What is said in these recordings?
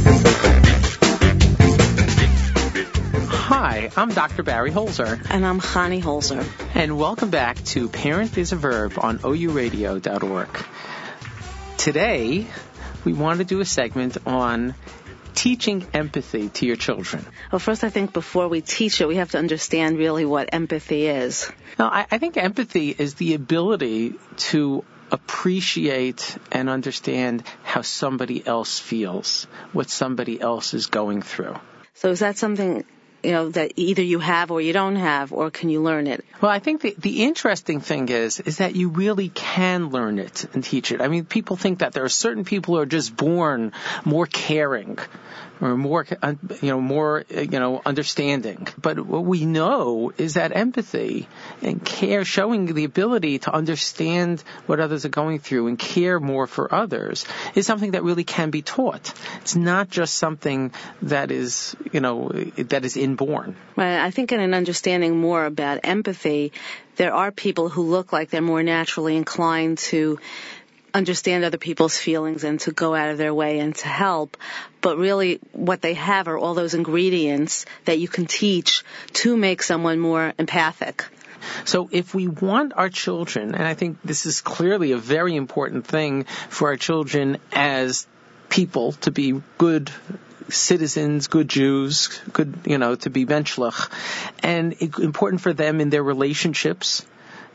Hi, I'm Dr. Barry Holzer. And I'm Chani Holzer. And welcome back to Parent is a Verb on OURadio.org. Today, we want to do a segment on teaching empathy to your children. Well, first, I think before we teach it, we have to understand really what empathy is. Now, I think empathy is the ability to appreciate and understand how somebody else feels, what somebody else is going through. So is that something, that either you have or you don't have, or can you learn it? Well, I think the interesting thing is that you really can learn it and teach it. I mean, people think that there are certain people who are just born more caring or more understanding. But what we know is that empathy and care, showing the ability to understand what others are going through and care more for others, is something that really can be taught. It's not just something that is, that is inborn. Right. I think in an understanding more about empathy, there are people who look like they're more naturally inclined to understand other people's feelings and to go out of their way and to help. But really what they have are all those ingredients that you can teach to make someone more empathic. So if we want our children, and I think this is clearly a very important thing for our children as people to be good citizens, good Jews, good, to be menschlich, and important for them in their relationships,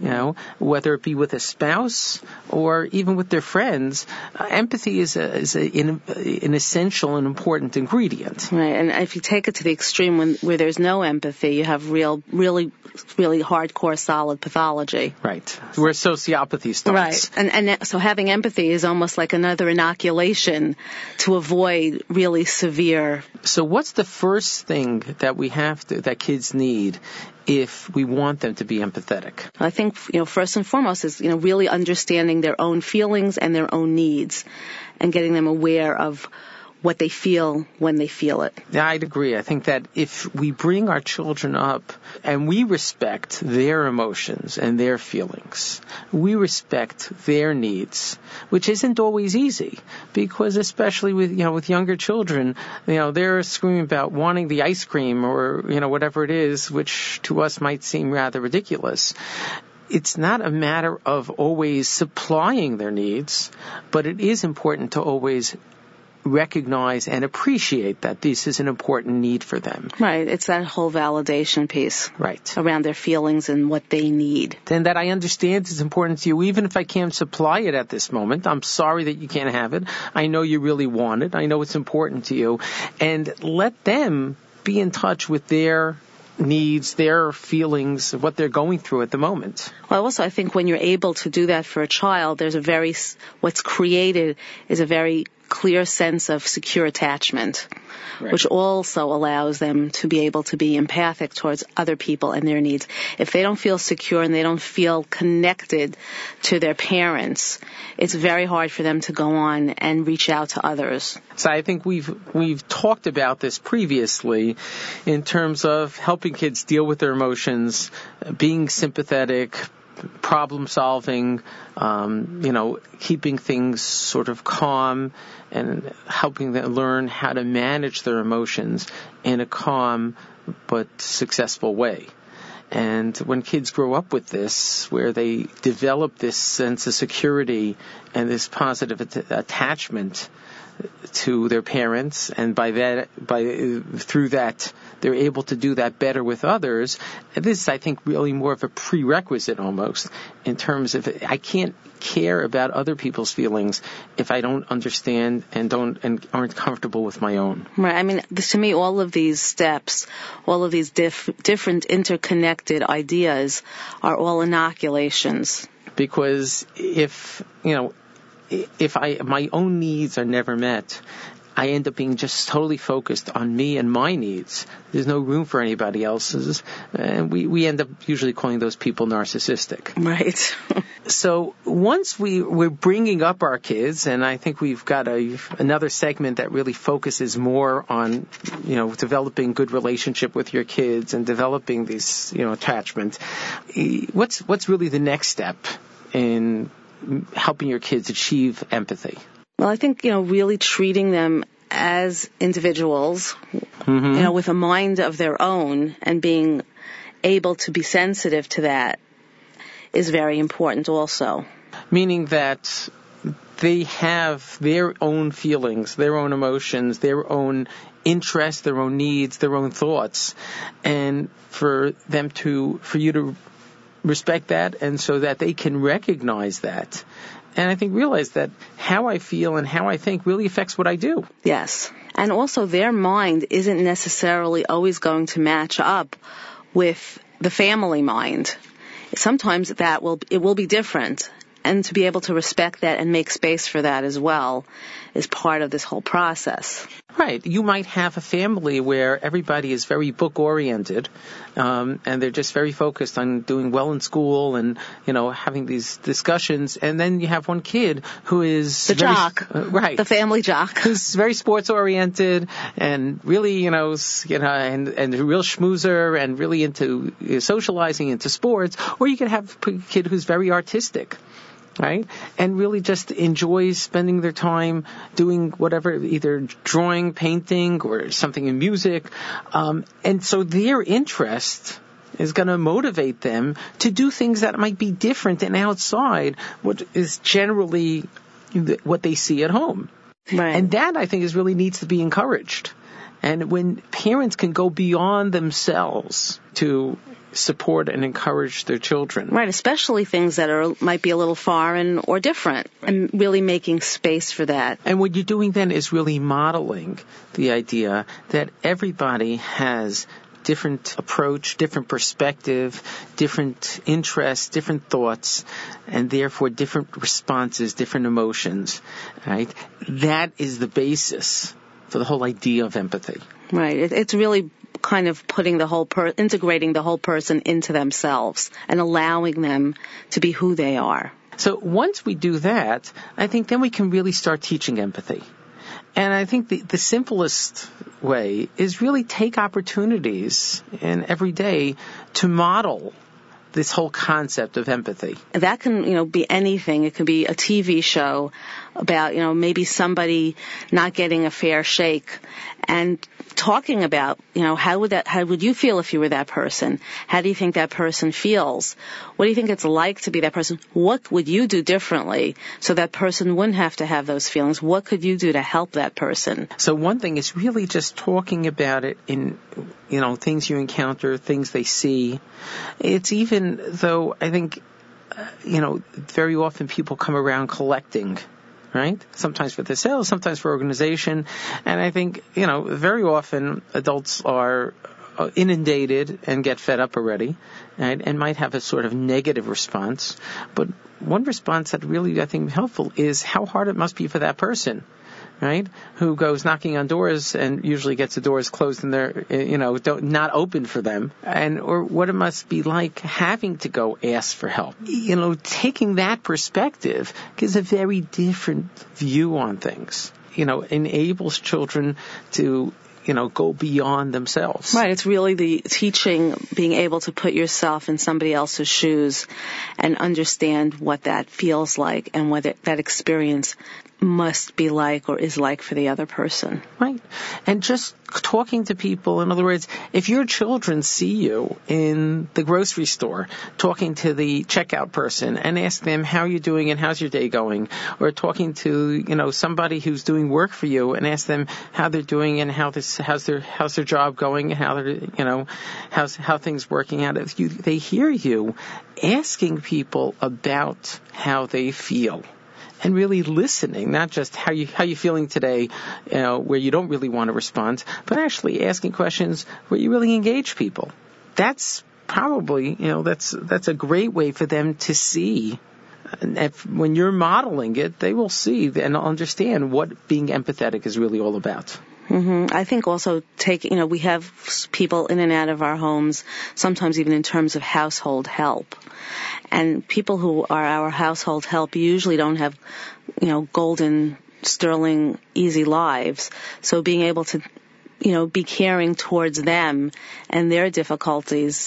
whether it be with a spouse or even with their friends, empathy is an essential and important ingredient. Right, and if you take it to the extreme where there's no empathy, you have really, really hardcore, solid pathology. Right, where sociopathy starts. Right, and so having empathy is almost like another inoculation to avoid really severe. So what's the first thing that kids need if we want them to be empathetic? I think, first and foremost is, really understanding their own feelings and their own needs and getting them aware of what they feel when they feel it. Yeah, I'd agree. I think that if we bring our children up and we respect their emotions and their feelings, we respect their needs, which isn't always easy, because especially with younger children, they're screaming about wanting the ice cream or, whatever it is, which to us might seem rather ridiculous. It's not a matter of always supplying their needs, but it is important to always recognize and appreciate that this is an important need for them. Right. It's that whole validation piece. Right. Around their feelings and what they need. And that I understand is important to you, even if I can't supply it at this moment. I'm sorry that you can't have it. I know you really want it. I know it's important to you. And let them be in touch with their needs, their feelings, what they're going through at the moment. Well, also, I think when you're able to do that for a child, what's created is a very clear sense of secure attachment, right, which also allows them to be able to be empathic towards other people and their needs. If they don't feel secure and they don't feel connected to their parents, it's very hard for them to go on and reach out to others. So I think we've talked about this previously in terms of helping kids deal with their emotions, being sympathetic, problem solving, keeping things sort of calm and helping them learn how to manage their emotions in a calm but successful way. And when kids grow up with this, where they develop this sense of security and this positive attachment to their parents, and through that they're able to do that better with others. And this is, I think, really more of a prerequisite almost in terms of I can't care about other people's feelings if I don't understand and aren't comfortable with my own. Right. I mean, to me, all of these steps, all of these different interconnected ideas are all inoculations. Because if my own needs are never met, I end up being just totally focused on me and my needs. There's no room for anybody else's. And we end up usually calling those people narcissistic. Right. So once we're bringing up our kids, and I think we've got another segment that really focuses more on, developing good relationship with your kids and developing these, attachment. What's really the next step in helping your kids achieve empathy? Well, I think, really treating them as individuals, with a mind of their own, and being able to be sensitive to that is very important also. Meaning that they have their own feelings, their own emotions, their own interests, their own needs, their own thoughts, and for you to respect that, and so that they can recognize that. And I think realize that how I feel and how I think really affects what I do. Yes. And also their mind isn't necessarily always going to match up with the family mind. Sometimes it will be different. And to be able to respect that and make space for that as well is part of this whole process. Right. You might have a family where everybody is very book-oriented, and they're just very focused on doing well in school and, having these discussions. And then you have one kid who is... the jock. Right. The family jock. Who's very sports-oriented and really, and a real schmoozer and really into socializing, into sports. Or you could have a kid who's very artistic. Right? And really just enjoys spending their time doing whatever, either drawing, painting, or something in music. And so their interest is going to motivate them to do things that might be different and outside what is generally what they see at home. Right. And that, I think, really needs to be encouraged. And when parents can go beyond themselves to support and encourage their children. Right, especially things that might be a little foreign or different, and really making space for that. And what you're doing then is really modeling the idea that everybody has different approach, different perspective, different interests, different thoughts, and therefore different responses, different emotions, right? That is the basis for the whole idea of empathy. Right. It's really kind of putting integrating the whole person into themselves and allowing them to be who they are. So once we do that, I think then we can really start teaching empathy. And I think the simplest way is really take opportunities in every day to model this whole concept of empathy. That can, be anything. It could be a TV show about, maybe somebody not getting a fair shake, and talking about, how would you feel if you were that person? How do you think that person feels? What do you think it's like to be that person? What would you do differently so that person wouldn't have to have those feelings? What could you do to help that person? So one thing is really just talking about it in, things you encounter, things they see. It's even though I think, very often people come around collecting, right? Sometimes for themselves, sometimes for organization. And I think, very often adults are inundated and get fed up already, right? And might have a sort of negative response. But one response that really, I think, helpful is how hard it must be for that person, right? Who goes knocking on doors and usually gets the doors closed and they're, not open for them. Or what it must be like having to go ask for help. Taking that perspective gives a very different view on things. Enables children to, go beyond themselves. Right. It's really the teaching, being able to put yourself in somebody else's shoes and understand what that feels like and what that experience must be like or is like for the other person. Right. And just talking to people, in other words, if your children see you in the grocery store talking to the checkout person and ask them how you're doing and how's your day going, or talking to, somebody who's doing work for you and ask them how they're doing and how's their job going and how they're, how things working out. If they hear you asking people about how they feel, and really listening, not just how you feeling today, where you don't really want to respond, but actually asking questions where you really engage people. That's probably, that's a great way for them to see. And when you're modeling it, they will see and understand what being empathetic is really all about. Mm-hmm. I think also we have people in and out of our homes, sometimes even in terms of household help. And people who are our household help usually don't have, golden, sterling, easy lives. So being able to, be caring towards them and their difficulties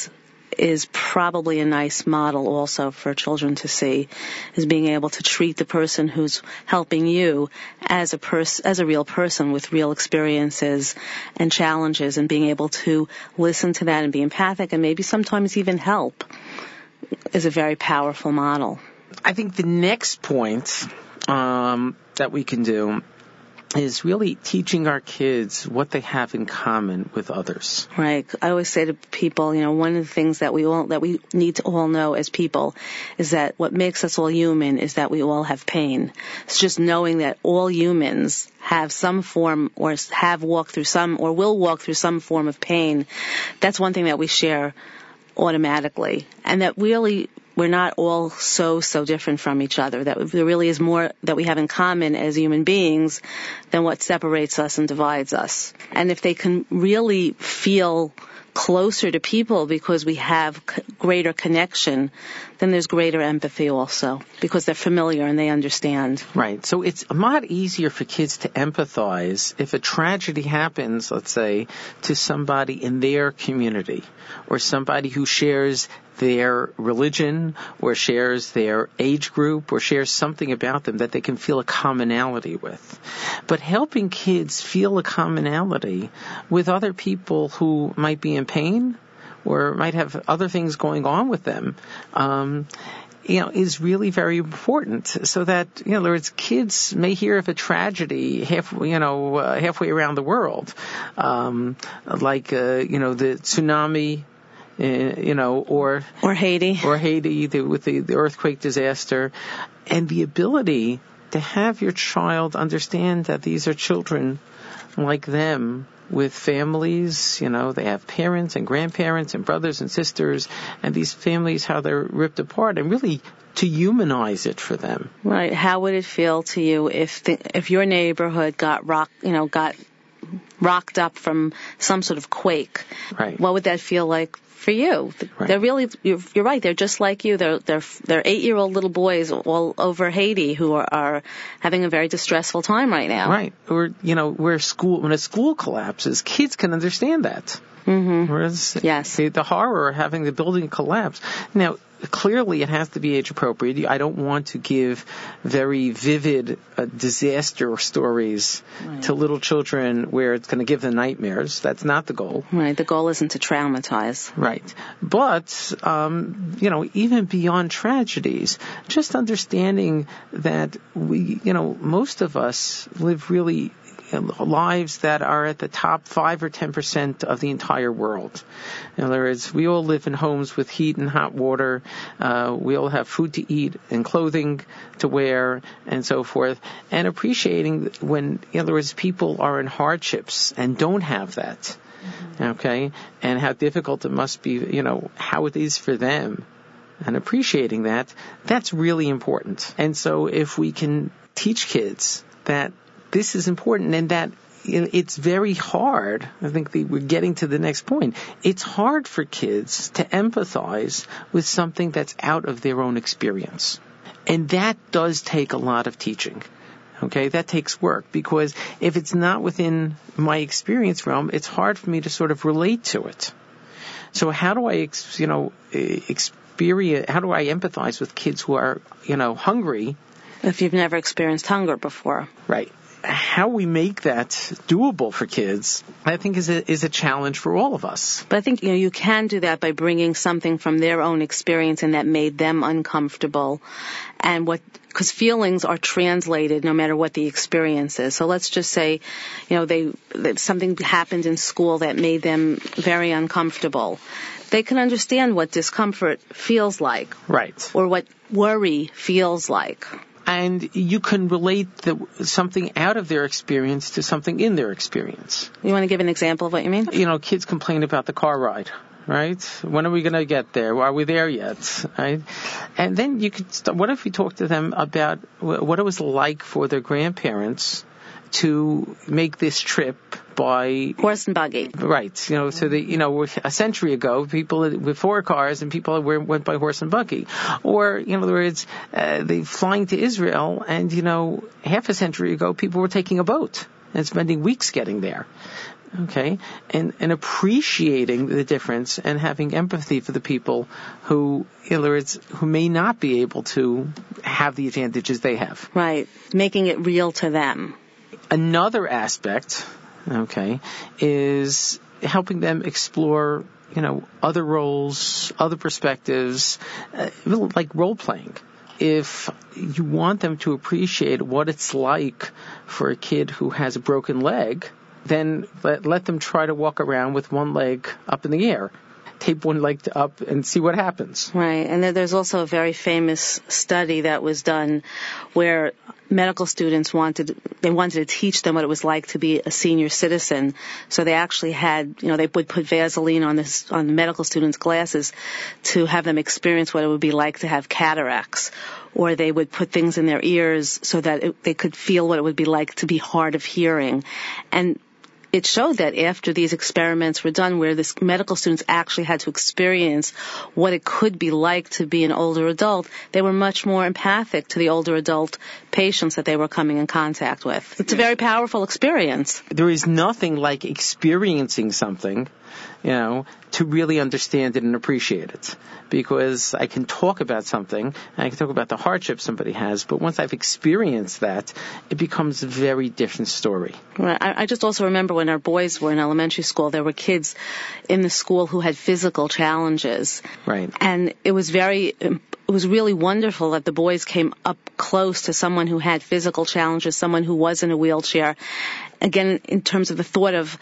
is probably a nice model also for children to see, is being able to treat the person who's helping you as a real person with real experiences and challenges, and being able to listen to that and be empathic and maybe sometimes even help is a very powerful model. I think the next point that we can do is really teaching our kids what they have in common with others. Right. I always say to people, one of the things that we need to all know as people is that what makes us all human is that we all have pain. It's just knowing that all humans have some form or have walked through some or will walk through some form of pain. That's one thing that we share automatically. And that really we're not all so different from each other, that there really is more that we have in common as human beings than what separates us and divides us. And if they can really feel closer to people because we have greater connection, then there's greater empathy also, because they're familiar and they understand. Right. So it's a lot easier for kids to empathize if a tragedy happens, let's say, to somebody in their community, or somebody who shares their religion, or shares their age group, or shares something about them that they can feel a commonality with. But helping kids feel a commonality with other people who might be in pain or might have other things going on with them, is really very important, so that, in other words, kids may hear of a tragedy halfway around the world, like the tsunami, or Haiti, with the earthquake disaster, and the ability to have your child understand that these are children like them, with families, they have parents and grandparents and brothers and sisters, and these families, how they're ripped apart, and really to humanize it for them. Right. How would it feel to you if your neighborhood got rocked up from some sort of quake? Right. What would that feel like for you? Right. They're really, you're right, they're just like you. They're 8-year-old little boys all over Haiti who are having a very distressful time right now. Right. Or, when a school collapses, kids can understand that. Mm-hmm. Whereas yes. the horror of having the building collapse. Now, clearly it has to be age appropriate. I don't want to give very vivid disaster stories to little children where it's going to give them nightmares. That's not the goal. Right. The goal isn't to traumatize. Right. But, even beyond tragedies, just understanding that most of us live really lives that are at the top 5 or 10% of the entire world. In other words, we all live in homes with heat and hot water. We all have food to eat and clothing to wear and so forth. And appreciating when, in other words, people are in hardships and don't have that. Mm-hmm. Okay? And how difficult it must be, how it is for them. And appreciating that, that's really important. And so if we can teach kids that this is important, and that it's very hard. I think we're getting to the next point. It's hard for kids to empathize with something that's out of their own experience. And that does take a lot of teaching. Okay, that takes work, because if it's not within my experience realm, it's hard for me to sort of relate to it. So how do I, how do I empathize with kids who are, hungry? If you've never experienced hunger before. Right. How we make that doable for kids, I think, is a challenge for all of us. But I think, you can do that by bringing something from their own experience and that made them uncomfortable. And because feelings are translated no matter what the experience is. So let's just say, that something happened in school that made them very uncomfortable. They can understand what discomfort feels like. Right. Or what worry feels like. And you can relate something out of their experience to something in their experience. You want to give an example of what you mean? Kids complain about the car ride, right? When are we going to get there? Are we there yet? Right? And then what if we talk to them about what it was like for their grandparents to make this trip by horse and buggy. Right. So a century ago, people with 4 cars and people went by horse and buggy. Or, in other words, they flying to Israel, and, half a century ago, people were taking a boat and spending weeks getting there. Okay, and appreciating the difference and having empathy for the people who, in other words, who may not be able to have the advantages they have. Right, making it real to them. Another aspect, okay, is helping them explore, other roles, other perspectives, like role playing. If you want them to appreciate what it's like for a kid who has a broken leg, then let them try to walk around with one leg up in the air. Tape one leg up and see what happens. Right, and there's also a very famous study that was done where medical students wanted to teach them what it was like to be a senior citizen. So they actually had, they would put Vaseline on the medical students' glasses to have them experience what it would be like to have cataracts. Or they would put things in their ears so that they could feel what it would be like to be hard of hearing. And it showed that after these experiments were done where this medical students actually had to experience what it could be like to be an older adult, they were much more empathic to the older adult patients that they were coming in contact with. It's a very powerful experience. There is nothing like experiencing something, to really understand it and appreciate it. Because I can talk about something, and I can talk about the hardship somebody has, but once I've experienced that, it becomes a very different story. Right. I just also remember when our boys were in elementary school, there were kids in the school who had physical challenges. Right. And it was really wonderful that the boys came up close to someone who had physical challenges, someone who was in a wheelchair. Again, in terms of the thought of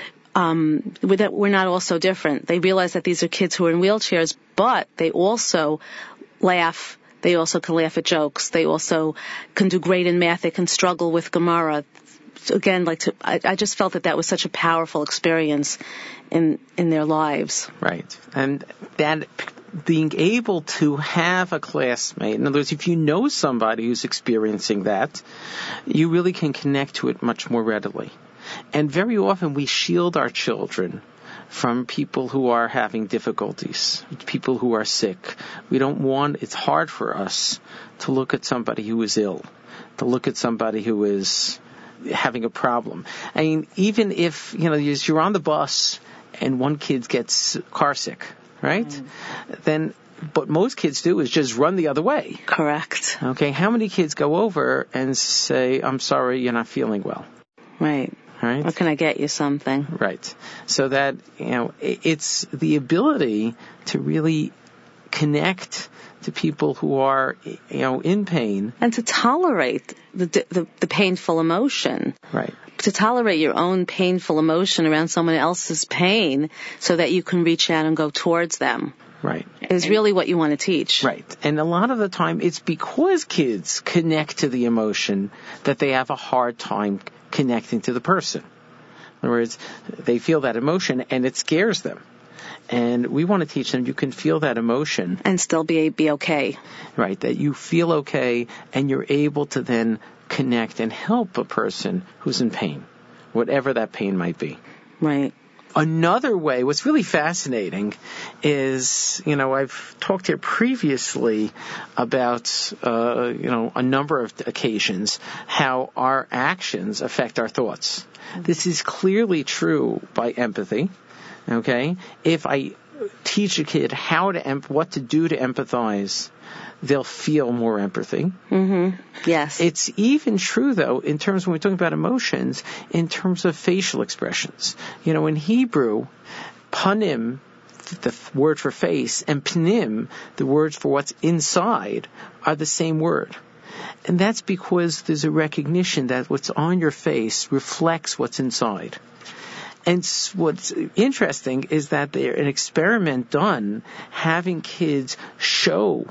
that we're not all so different. They realize that these are kids who are in wheelchairs, but they also laugh. They also can laugh at jokes. They also can do great in math. They can struggle with Gemara. Again, I just felt that was such a powerful experience in their lives. Right. And that being able to have a classmate, in other words, if you know somebody who's experiencing that, you really can connect to it much more readily. And very often we shield our children from people who are having difficulties, people who are sick. It's hard for us to look at somebody who is ill, to look at somebody who is having a problem. I mean, even if, you're on the bus and one kid gets car sick, right? Then what most kids do is just run the other way. Correct. Okay, how many kids go over and say, I'm sorry, you're not feeling well? Right. Right. Or can I get you something? Right. So that, it's the ability to really connect to people who are, in pain. And to tolerate the painful emotion. Right. To tolerate your own painful emotion around someone else's pain so that you can reach out and go towards them. Right. Is really what you want to teach. Right. And a lot of the time it's because kids connect to the emotion that they have a hard time connecting to the person. In other words, they feel that emotion and it scares them. And we want to teach them you can feel that emotion. And still be okay. Right. That you feel okay and you're able to then connect and help a person who's in pain, whatever that pain might be. Right. Another way, what's really fascinating is, I've talked here previously about, a number of occasions how our actions affect our thoughts. This is clearly true by empathy, okay? If I teach a kid what to do to empathize, they'll feel more empathy. Mm-hmm. Yes. It's even true, though, in terms when we're talking about emotions, in terms of facial expressions. In Hebrew, panim, the word for face, and pnim, the words for what's inside, are the same word. And that's because there's a recognition that what's on your face reflects what's inside. And what's interesting is that there's an experiment done having kids show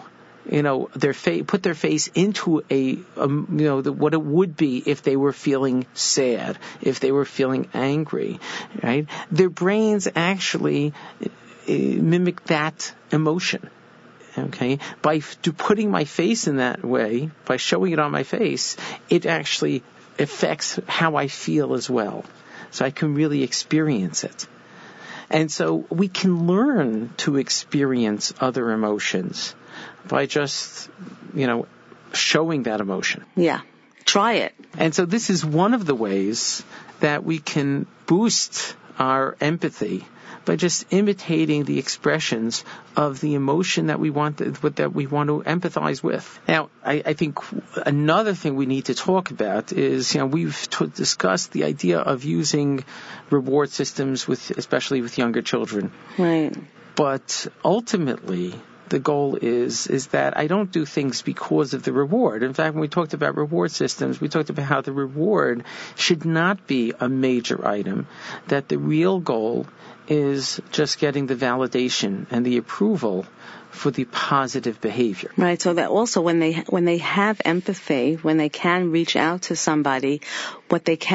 put their face into what it would be if they were feeling sad, if they were feeling angry, right? Their brains actually mimic that emotion. Okay, by putting my face in that way, by showing it on my face, it actually affects how I feel as well. So I can really experience it. And so we can learn to experience other emotions by just, showing that emotion. Yeah. try it. And so this is one of the ways that we can boost our empathy by just imitating the expressions of the emotion that we want to empathize with. Now, I think another thing we need to talk about is, we've discussed the idea of using reward systems especially with younger children. Right. But ultimately, the goal is that I don't do things because of the reward. In fact, when we talked about reward systems, we talked about how the reward should not be a major item, that the real goal is just getting the validation and the approval for the positive behavior. Right. So that also when they have empathy, when they can reach out to somebody, what they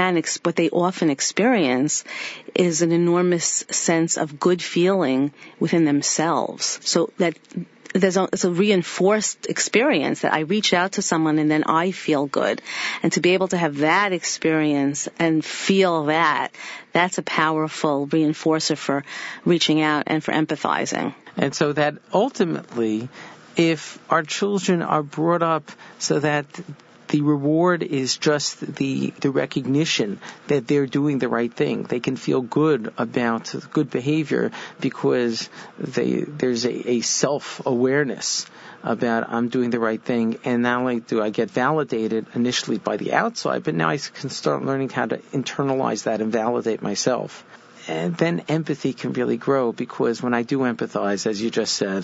often experience is an enormous sense of good feeling within themselves. So that it's a reinforced experience that I reach out to someone and then I feel good. And to be able to have that experience and feel that's a powerful reinforcer for reaching out and for empathizing. And so that ultimately, if our children are brought up so that the reward is just the recognition that they're doing the right thing, they can feel good about good behavior because there's a self-awareness about I'm doing the right thing, and not only do I get validated initially by the outside, but now I can start learning how to internalize that and validate myself. And then empathy can really grow, because when I do empathize, as you just said,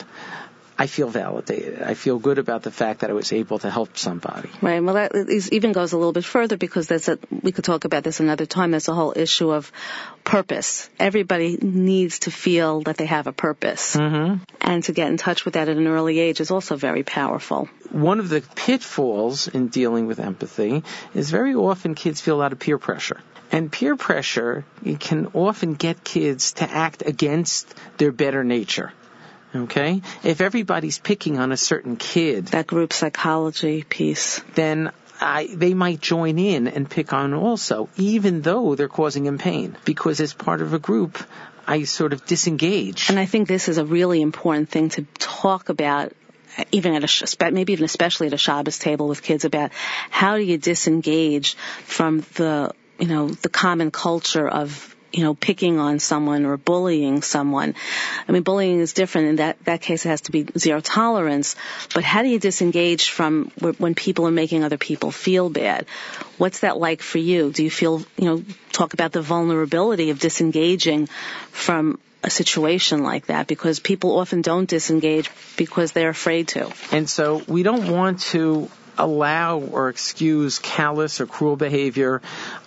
I feel validated. I feel good about the fact that I was able to help somebody. Right. Well, that even goes a little bit further, because we could talk about this another time. There's a whole issue of purpose. Everybody needs to feel that they have a purpose. Mm-hmm. And to get in touch with that at an early age is also very powerful. One of the pitfalls in dealing with empathy is very often kids feel a lot of peer pressure. And peer pressure can often get kids to act against their better nature. Okay? If everybody's picking on a certain kid, that group psychology piece, then they might join in and pick on also, even though they're causing them pain. Because as part of a group, I sort of disengage. And I think this is a really important thing to talk about, even especially at a Shabbos table with kids, about how do you disengage from the common culture of picking on someone or bullying someone. I mean, bullying is different. In that case, it has to be zero tolerance. But how do you disengage from when people are making other people feel bad? What's that like for you? Do you feel, talk about the vulnerability of disengaging from a situation like that, because people often don't disengage because they're afraid to. And so we don't want to allow or excuse callous or cruel behavior.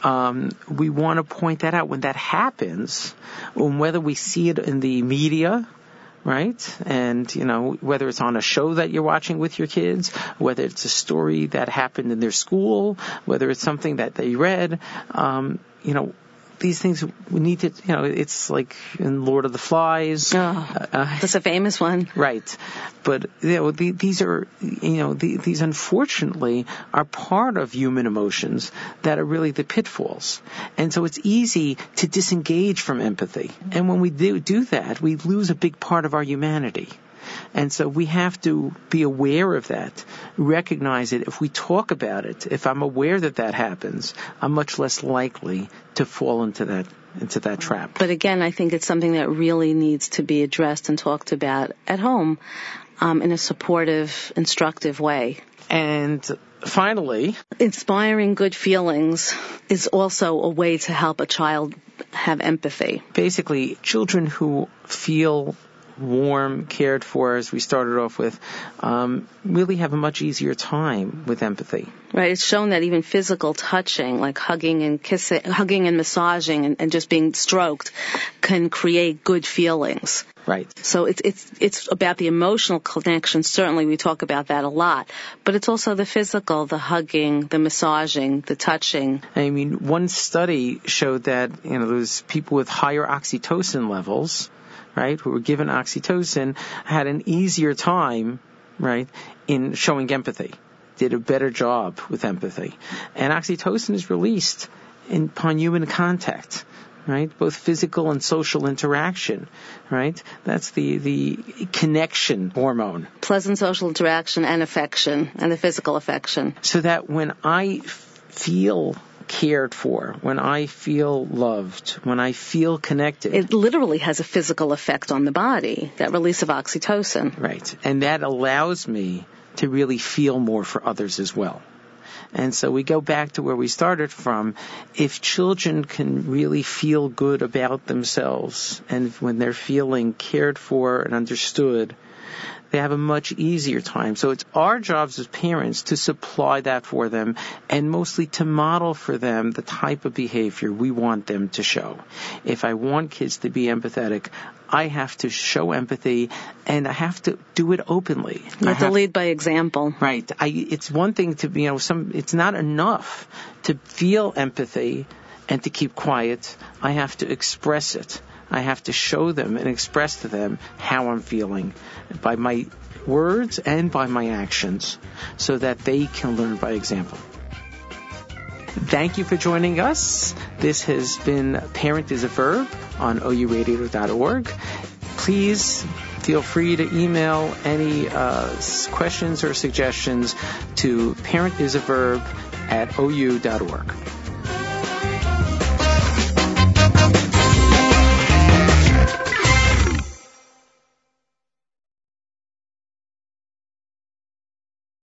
We want to point that out when that happens, whether we see it in the media, right? And, whether it's on a show that you're watching with your kids, whether it's a story that happened in their school, whether it's something that they read, these things we need to, it's like in Lord of the Flies. That's a famous one. Right. But, these are, these unfortunately are part of human emotions that are really the pitfalls. And so it's easy to disengage from empathy. And when we do that, we lose a big part of our humanity. And so we have to be aware of that, recognize it. If we talk about it, if I'm aware that happens, I'm much less likely to fall into that trap. But again, I think it's something that really needs to be addressed and talked about at home in a supportive, instructive way. And finally, inspiring good feelings is also a way to help a child have empathy. Basically, children who feel warm, cared for, as we started off with, really have a much easier time with empathy. Right. It's shown that even physical touching, like hugging and kissing, hugging and massaging and just being stroked, can create good feelings. Right. So it's about the emotional connection. Certainly we talk about that a lot. But it's also the physical, the hugging, the massaging, the touching. I mean, one study showed that, those people with higher oxytocin levels, right, who were given oxytocin, had an easier time, right, in showing empathy, did a better job with empathy. And oxytocin is released upon human contact, right, both physical and social interaction, right? That's the connection hormone. Pleasant social interaction and affection, and the physical affection. So that when I feel cared for, when I feel loved, when I feel connected. It literally has a physical effect on the body, that release of oxytocin. Right. And that allows me to really feel more for others as well. And so we go back to where we started from. If children can really feel good about themselves, and when they're feeling cared for and understood, they have a much easier time. So it's our jobs as parents to supply that for them, and mostly to model for them the type of behavior we want them to show. If I want kids to be empathetic, I have to show empathy, and I have to do it openly. You have to lead by example. Right. It's one thing to, it's not enough to feel empathy and to keep quiet. I have to express it. I have to show them and express to them how I'm feeling by my words and by my actions, so that they can learn by example. Thank you for joining us. This has been Parent is a Verb on ouradio.org. Please feel free to email any questions or suggestions to parentisaverb@ou.org.